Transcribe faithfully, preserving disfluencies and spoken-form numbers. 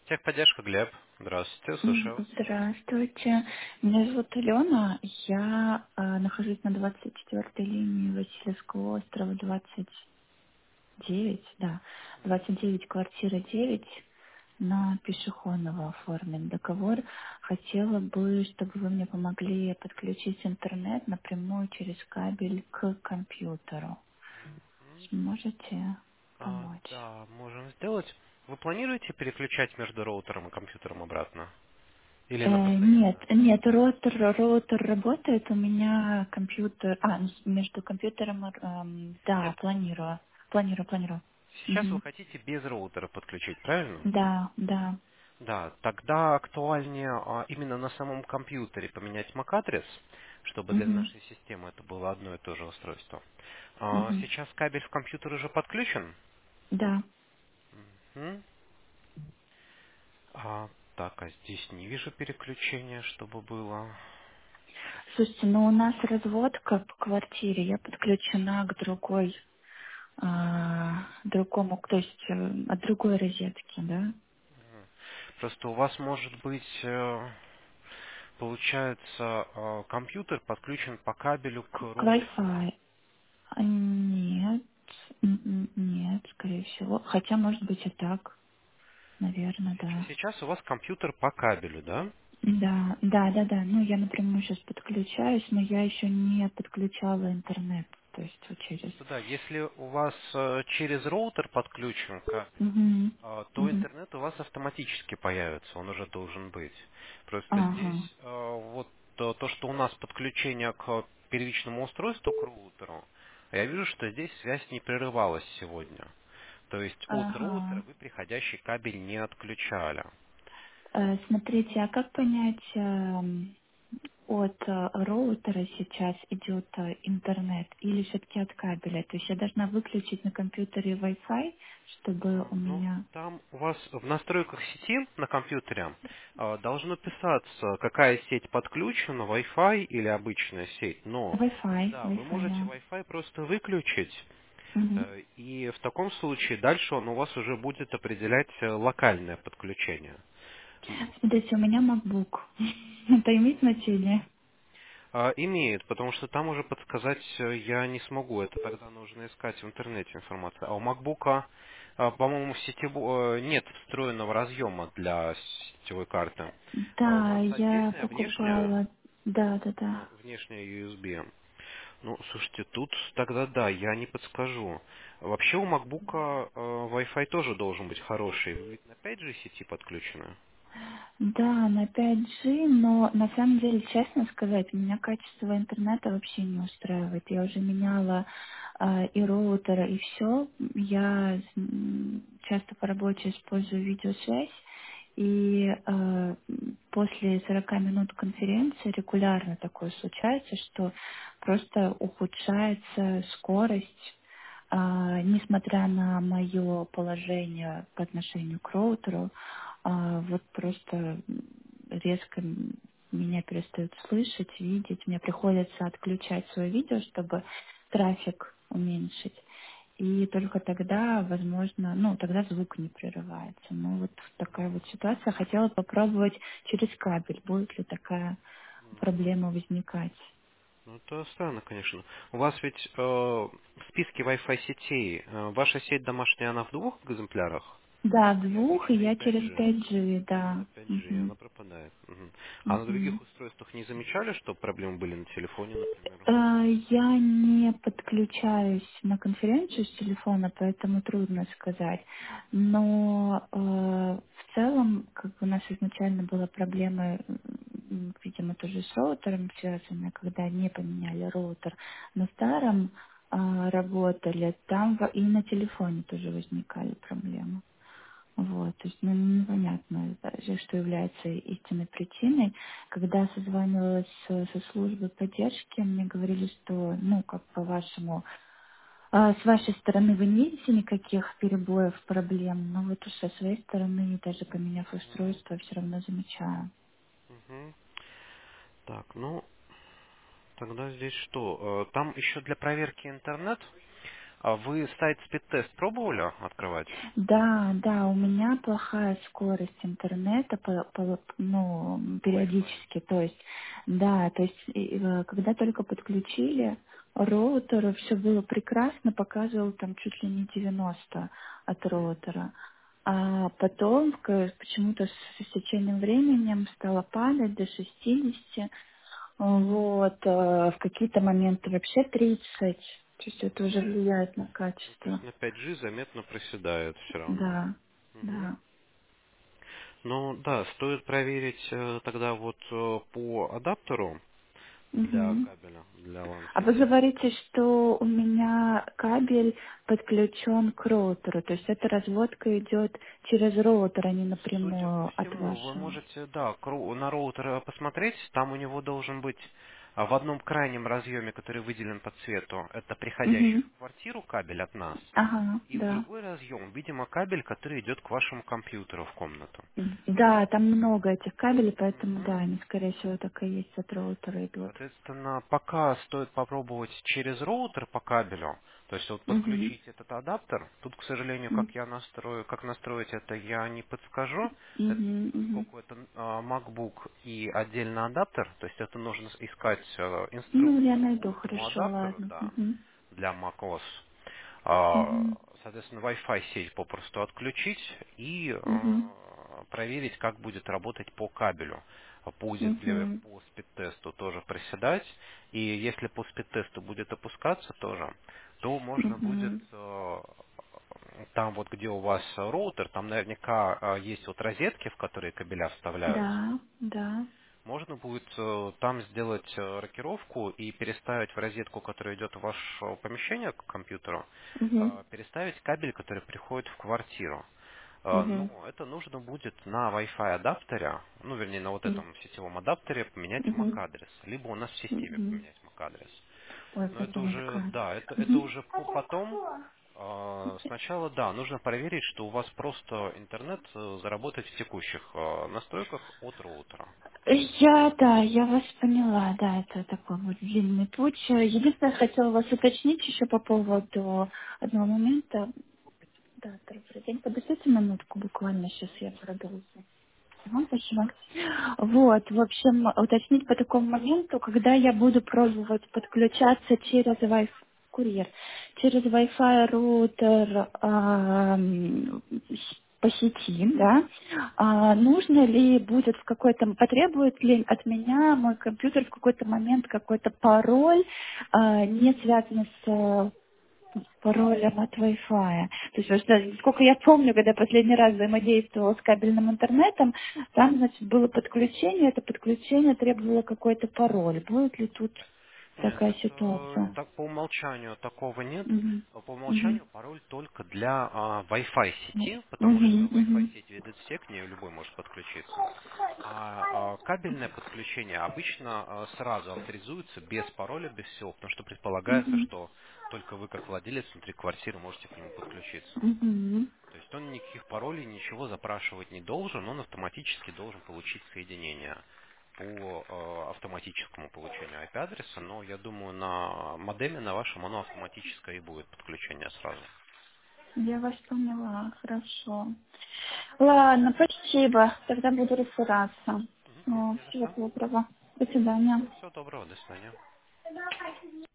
Техподдержка, Глеб. Здравствуйте, М, слушаю вас. Здравствуйте. Меня зовут Алена. Я э, нахожусь на двадцать четвёртой линии Васильевского острова двадцать девять, да, двадцать девять, квартира девять. На пешеходного оформлен договор. Хотела бы, чтобы вы мне помогли подключить интернет напрямую через кабель к компьютеру. Сможете А, помочь? да, можем сделать. Вы планируете переключать между роутером и компьютером обратно? Или Э, на нет, постоянно? нет, роутер, роутер работает, у меня компьютер, а, ну, с- между компьютером, и, эм, да, Нет. планирую, планирую, планирую. Сейчас вы Мгм. хотите без роутера подключить, правильно? Да, да. Да, тогда актуальнее а, именно на самом компьютере поменять MAC-адрес, чтобы для Мгм. нашей системы это было одно и то же устройство. А, Мгм. сейчас кабель в компьютер уже подключен? Да. Мгм. А, так, а здесь не вижу переключения, чтобы было. Слушайте, ну у нас разводка по квартире, я подключена к другой, а, другому, то есть э, от другой розетки, да? Просто у вас может быть, э, получается, э, компьютер подключен по кабелю к К, к роутеру. Wi-Fi. А, Нет, м, м, нет, скорее всего. Хотя, может быть, и так, наверное, Сейчас, да. сейчас у вас компьютер по кабелю, да? Да, да, да, да. Ну, я напрямую сейчас подключаюсь, но я еще не подключала интернет. То есть вот через... Просто да, если у вас э, через роутер подключен кабель, Угу, э, то угу. интернет у вас автоматически появится, он уже должен быть. Просто Ага, здесь э, вот э, то, что у нас подключение к первичному устройству, к роутеру, я вижу, что здесь связь не прерывалась сегодня. То есть от роутера ага. вы приходящий кабель не отключали. Э, смотрите, а как понять, эм, от э, роутера сейчас идет э, интернет или все-таки от кабеля? То есть я должна выключить на компьютере Wi-Fi, чтобы А, у Ну, меня там у вас в настройках сети на компьютере а, должно писаться, какая сеть подключена, Wi-Fi или обычная сеть. Но, Wi-Fi, да, вы Wi-Fi, можете да. Wi-Fi просто выключить, Мгм. э, и в таком случае дальше он у вас уже будет определять э, локальное подключение. М, Смотрите, у меня MacBook. Это имеет значение? а, Имеет, потому что там уже подсказать э, я не смогу. Это тогда нужно искать в интернете информацию. А у MacBook, а, по-моему, в сети бу- э, нет встроенного разъема для сетевой карты. А у Да, вас я отдельная внешняя, покупала. Да, да, а, да. внешняя ю эс би. Ну, слушайте, тут тогда да, я не подскажу. Вообще у MacBook э, Wi-Fi тоже должен быть хороший. Вы ведь на пять джи сети подключены? Да, на пять джи, но на самом деле, честно сказать, меня качество интернета вообще не устраивает. Я уже меняла э, и роутера, и все. Я м, часто по работе использую видеосвязь, и э, после сорока минут конференции регулярно такое случается, что просто ухудшается скорость. А, несмотря на мое положение по отношению к роутеру, а, вот просто м, резко м, меня перестают слышать, видеть. Мне приходится отключать свое видео, чтобы трафик уменьшить. И только тогда, возможно, ну, тогда звук не прерывается. Ну, вот такая вот ситуация. Хотела попробовать через кабель, будет ли такая проблема возникать. Ну, это странно, конечно. У вас ведь э, в списке Wi-Fi сетей э, ваша сеть домашняя, она в двух экземплярах? Да, Или двух, и обычная я пять через джи? пять джи, Именно да. пять джи, Мгм. она пропадает. Мгм. А на других Мгм. устройствах не замечали, что проблемы были на телефоне, например? Э, Я не подключаюсь на конференцию с телефона, поэтому трудно сказать. Но э, в целом, как бы у нас изначально была проблема, м, видимо, тоже с роутером связанная, когда не поменяли роутер. На старом э, работали, там во- и на телефоне тоже возникали проблемы. Вот, то есть, ну, непонятно, даже, что является истинной причиной. Когда созванивалась со, со службой поддержки, мне говорили, что, ну, как по-вашему, а, с вашей стороны вы не видите никаких перебоев, проблем, но вот уж со своей стороны, даже поменяв Мгм. устройство, все равно замечаю. Мгм. Так, ну, тогда здесь что? Э, Там еще для проверки интернет. А вы сайт спидтест пробовали открывать? Да, да, у меня меня плохая скорость интернета, по- по- ну, Wi-Fi. периодически, то есть, да, то есть, и, э, когда только подключили роутер, все было прекрасно, показывал там чуть ли не девяносто от Мгм. роутера. А потом к- почему-то с с течением времени стало падать до шестидесяти, вот, э, в какие-то моменты вообще тридцать, то есть это уже влияет на Ну, то есть качество. на пять джи заметно проседает все равно. Да, Мгм. да. Ну да, стоит проверить э, тогда вот э, по адаптеру для Мгм. кабеля, для А вы LAN-сети. говорите, что у меня кабель подключен к роутеру, то есть эта разводка идет через роутер, а не Судя по напрямую от всему, вы вашего. можете, да, кру- на роутер э, посмотреть, там у него должен быть а, в одном крайнем разъеме, который выделен по цвету, это приходящий Угу. в квартиру кабель от нас, Ага, и в да. другой разъем, видимо, кабель, который идет к вашему компьютеру в комнату. Да, там много этих кабелей, поэтому Мгм. да, они, скорее всего, так и есть от роутера идут. Соответственно, пока стоит попробовать через роутер по кабелю, то есть вот Угу. подключить этот адаптер. Тут, к сожалению, как я настрою, как настроить это, я не подскажу. Это, Угу, угу. поскольку это а, MacBook и отдельно адаптер, то есть это нужно искать э, Ну, я инструкцию найду, по этому хорошо, адаптеру, ладно. да, Угу. для macOS. А, Угу. Соответственно, Wi-Fi сеть попросту отключить и Угу. а, проверить, как будет работать по кабелю. По, узи- для- Угу. по спид-тесту тоже приседать. И если по спид-тесту будет опускаться тоже, то можно будет Угу. э, там вот где у вас роутер, там наверняка э, есть вот розетки, в которые кабеля вставляются. Да, да. Можно будет э, там сделать э, рокировку и переставить в розетку, которая идет в ваше помещение к компьютеру, Угу. э, переставить кабель, который приходит в квартиру. Э, Угу. Но это нужно будет на Wi-Fi адаптере, ну вернее на вот Угу. этом сетевом адаптере поменять Угу. MAC-адрес, либо у нас в системе Угу. поменять MAC-адрес. Ой, Но это уже, пожалуйста. да, это, это Угу. уже по- потом. Э, Сначала, да, нужно проверить, что у вас просто интернет э, заработает в текущих э, настройках от роутера. Я, да, я вас поняла, да, это такой вот длинный путь. Единственное, хотела вас уточнить еще по поводу одного момента. Да, добрый день, подождите минутку буквально, сейчас я продолжу. Ага, спасибо. Вот, в общем, уточнить по такому моменту, когда я буду пробовать подключаться через Wi-Fi, курьер, через Wi-Fi роутер ам, по сети, да, а, нужно ли будет в какой-то, потребует ли от меня мой компьютер в какой-то момент какой-то пароль, а, не связанный с паролем от Wi-Fi. То есть, просто, сколько я помню, когда последний раз взаимодействовала с кабельным интернетом, там, значит, было подключение, это подключение требовало какой-то пароль. Будет ли тут Нет, такая это ситуация? так по умолчанию такого нет. Угу. По Угу. умолчанию пароль только для а, Wi-Fi сети, потому что Угу. Wi-Fi Угу. сеть ведет все, к ней любой может подключиться. А, а кабельное подключение обычно а, сразу авторизуется без пароля, без всего, потому что предполагается, Угу. что только вы как владелец внутри квартиры можете к нему подключиться. Угу. То есть он никаких паролей, ничего запрашивать не должен, он автоматически должен получить соединение по э, автоматическому получению ай пи-адреса, но я думаю, на модеме на вашем оно автоматическое и будет подключение сразу. Я вас поняла, хорошо. Ладно, спасибо. Тогда буду разбираться. Мгм. Ну, Не за всего что. доброго. До свидания. Всего доброго, до свидания.